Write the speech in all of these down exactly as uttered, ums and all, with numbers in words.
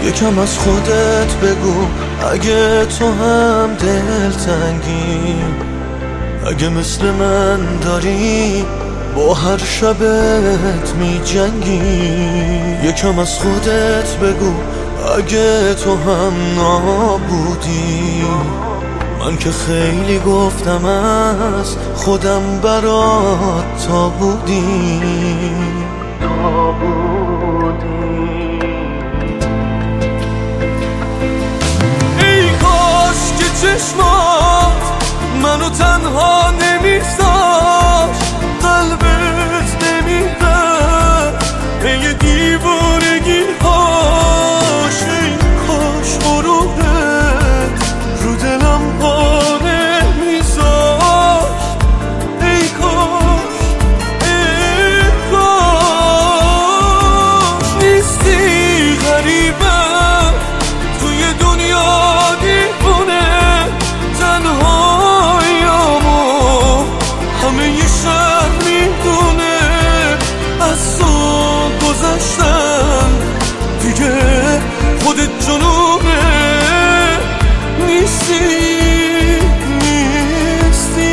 یکم از خودت بگو اگه تو هم دلتنگی، اگه مثل من داری با هر شبت می جنگی. یکم از خودت بگو اگه تو هم نابودی، من که خیلی گفتم از خودم برات تا بودی تا بودی. ای کاش که چشمات منو تنها نمیذاشت، قلبت نمیرفت پی دیوانگی هاش. ای کاش غروبت رو دلم پا نمیذاشت. ای کاش ای کاش نیستی غریبم توی دنیا دیوونه، تنهاییامو همه ی شهر میدونه. از تو گذشتم دیگه خودت جنونه، نیستی نیستی.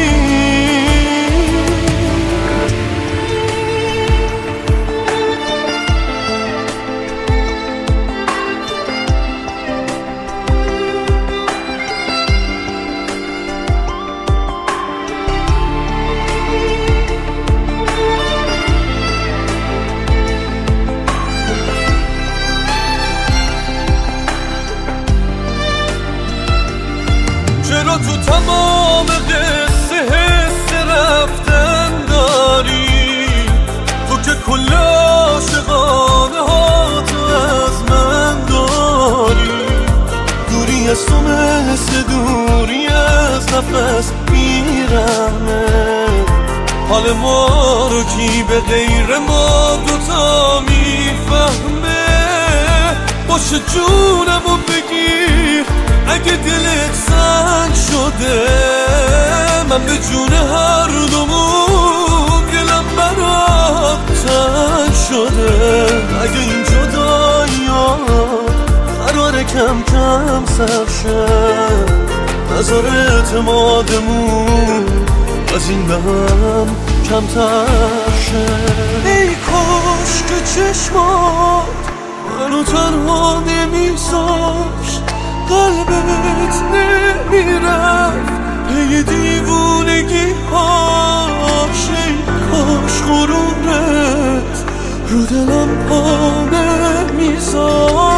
چرا تو تمام قصه حس رفتن داری؟ تو که کل عاشقانه ها تو از من داری. دوری از تو مثل دوری از نفس میرمه، حال ما رو کی به غیر ما دوتا میفهمه. باشه جونمو بگیر اگه دلت سنگ شده، من به جون هر دومون دلم برات تنگ شده. اگه این جدایی ها قراره کم کم سر شه، نظر اعتمادمون از این به هم کمتر شه. ای کاش که چشمات منو تنها نمیذاشت، قلبت نمیرفت پی دیوونگی هاش. ای کاش غرورت رو دلم پا نمیذاشت.